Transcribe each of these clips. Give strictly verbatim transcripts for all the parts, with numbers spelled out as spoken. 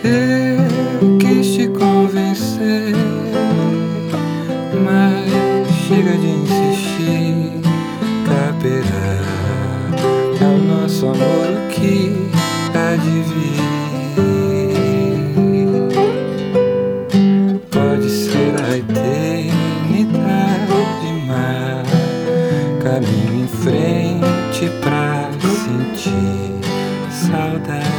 Eu quis te convencer, mas chega de insistir. Caberá ao nosso amor o que há de vir. Pode ser a eternidade, mas caminho em frente pra sentir saudade.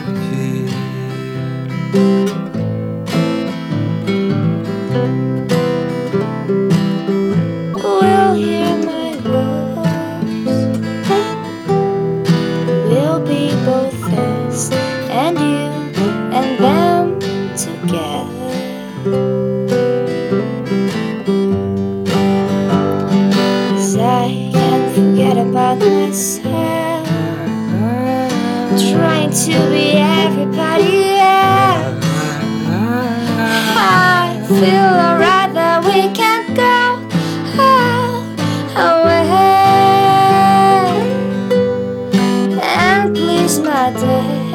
Will hear my voice. We'll be both us and you and them together. 'Cause I can't forget about myself, trying to be everybody else. I feel alright that we can't go away and please my day.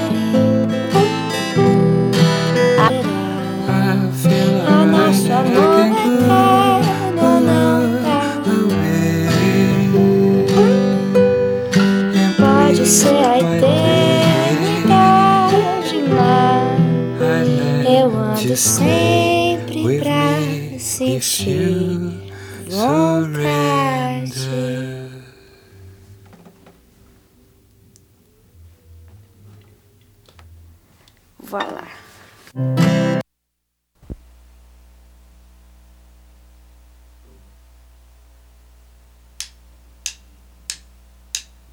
I feel O nosso alright, amor I can go eterno não dá. away. And Pode please ser a my eternidade, mas I let eu you ando stay sempre with pra me if sentir you vontade. surrender. Voilà.